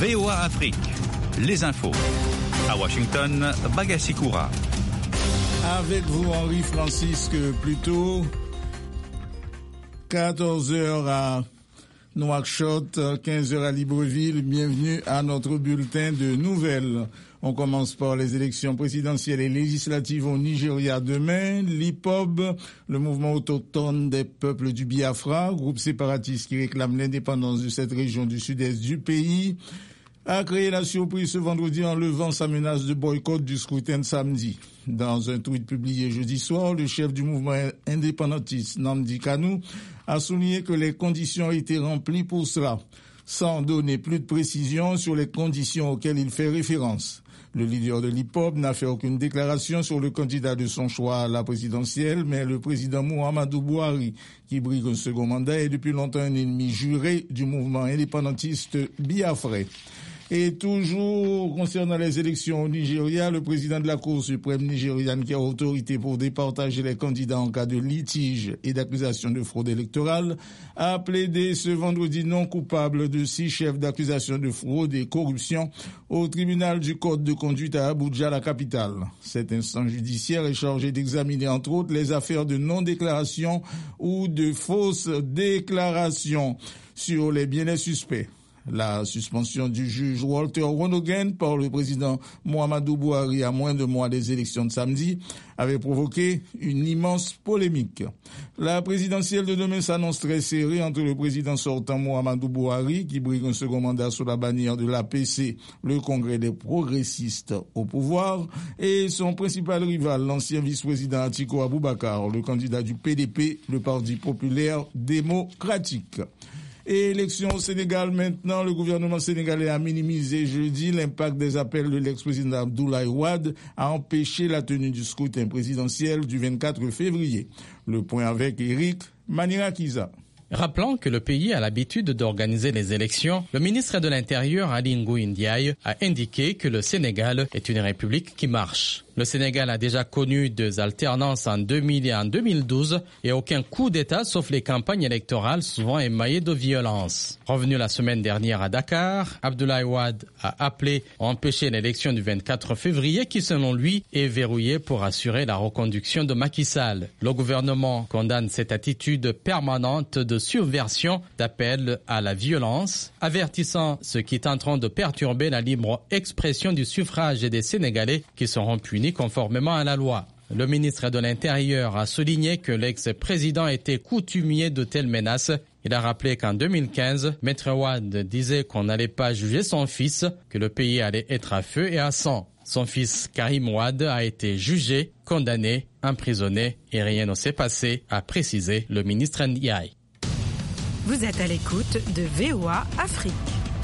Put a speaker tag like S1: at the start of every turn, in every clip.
S1: VOA Afrique, les infos. À Washington, Bagassi Koura.
S2: Avec vous, Henri-Francisque, plutôt 14h à Nouakchott, 15h à Libreville. Bienvenue à notre bulletin de nouvelles. On commence par les élections présidentielles et législatives au Nigeria demain. L'IPOB, le mouvement autochtone des peuples du Biafra, groupe séparatiste qui réclame l'indépendance de cette région du sud-est du pays, a créé la surprise ce vendredi en levant sa menace de boycott du scrutin de samedi. Dans un tweet publié jeudi soir, le chef du mouvement indépendantiste, Nnamdi Kanu, a souligné que les conditions ont été remplies pour cela, sans donner plus de précisions sur les conditions auxquelles il fait référence. Le leader de l'IPOB n'a fait aucune déclaration sur le candidat de son choix à la présidentielle, mais le président Muhammadu Buhari, qui brigue un second mandat, est depuis longtemps un ennemi juré du mouvement indépendantiste biafrais. Et toujours concernant les élections au Nigeria, le président de la Cour suprême nigériane qui a autorité pour départager les candidats en cas de litige et d'accusation de fraude électorale a plaidé ce vendredi non coupable de 6 chefs d'accusation de fraude et corruption au tribunal du Code de conduite à Abuja, la capitale. Cette instance judiciaire est chargée d'examiner entre autres les affaires de non-déclaration ou de fausses déclarations sur les biens des suspects. La suspension du juge Walter Ronoghen par le président Muhammadu Buhari à moins de mois des élections de samedi avait provoqué une immense polémique. La présidentielle de demain s'annonce très serrée entre le président sortant Muhammadu Buhari, qui brigue un second mandat sous la bannière de l'APC, le Congrès des progressistes au pouvoir, et son principal rival, l'ancien vice-président Atiku Abubakar, le candidat du PDP, le Parti populaire démocratique. Et élection au Sénégal maintenant, le gouvernement sénégalais a minimisé jeudi l'impact des appels de l'ex-président Abdoulaye Wade à empêcher la tenue du scrutin présidentiel du 24 février. Le point avec Eric Manirakiza.
S3: Rappelant que le pays a l'habitude d'organiser les élections, le ministre de l'Intérieur, Aly Ngouille Ndiaye, a indiqué que le Sénégal est une république qui marche. Le Sénégal a déjà connu 2 alternances en 2000 et en 2012 et aucun coup d'État sauf les campagnes électorales souvent émaillées de violence. Revenu la semaine dernière à Dakar, Abdoulaye Wade a appelé à empêcher l'élection du 24 février qui, selon lui, est verrouillée pour assurer la reconduction de Macky Sall. Le gouvernement condamne cette attitude permanente de subversion, d'appel à la violence, avertissant ceux qui tenteront de perturber la libre expression du suffrage des Sénégalais qui seront punis conformément à la loi. Le ministre de l'Intérieur a souligné que l'ex-président était coutumier de telles menaces. Il a rappelé qu'en 2015, Maître Wade disait qu'on n'allait pas juger son fils, que le pays allait être à feu et à sang. Son fils Karim Wade a été jugé, condamné, emprisonné et rien ne s'est passé, a précisé le ministre Ndiaye.
S4: Vous êtes à l'écoute de VOA Afrique.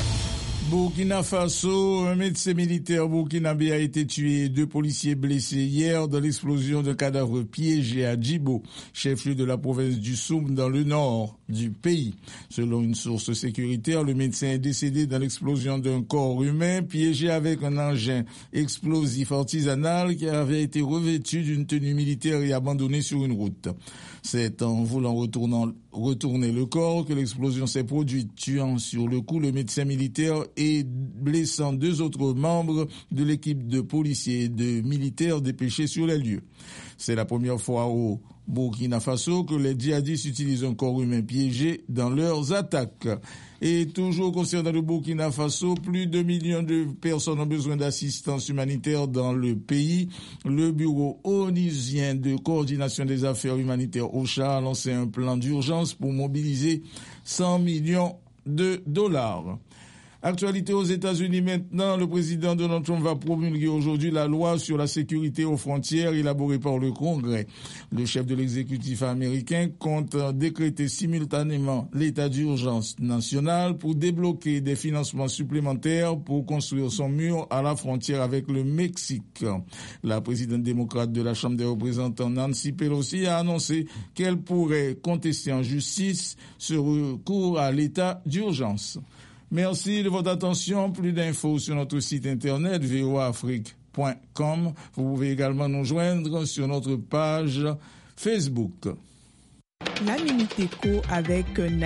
S2: Burkina Faso, un médecin militaire burkinabé a été tué et 2 policiers blessés hier dans l'explosion de cadavres piégés à Djibo, chef-lieu de la province du Soum dans le nord du pays. Selon une source sécuritaire, le médecin est décédé dans l'explosion d'un corps humain piégé avec un engin explosif artisanal qui avait été revêtu d'une tenue militaire et abandonné sur une route. C'est en voulant retourner le corps que l'explosion s'est produite, tuant sur le coup le médecin militaire et blessant 2 autres membres de l'équipe de policiers et de militaires dépêchés sur les lieux. C'est la première fois au Burkina Faso que les djihadistes utilisent un corps humain piégé dans leurs attaques. Et toujours concernant le Burkina Faso, plus de 2 millions de personnes ont besoin d'assistance humanitaire dans le pays. Le bureau onusien de coordination des affaires humanitaires OCHA a lancé un plan d'urgence pour mobiliser 100 millions de dollars. Actualité aux États-Unis maintenant, le président Donald Trump va promulguer aujourd'hui la loi sur la sécurité aux frontières élaborée par le Congrès. Le chef de l'exécutif américain compte décréter simultanément l'état d'urgence national pour débloquer des financements supplémentaires pour construire son mur à la frontière avec le Mexique. La présidente démocrate de la Chambre des représentants, Nancy Pelosi, a annoncé qu'elle pourrait contester en justice ce recours à l'état d'urgence. Merci de votre attention. Plus d'infos sur notre site internet voaafrique.com. Vous pouvez également nous joindre sur notre page Facebook.
S5: La Minute Éco avec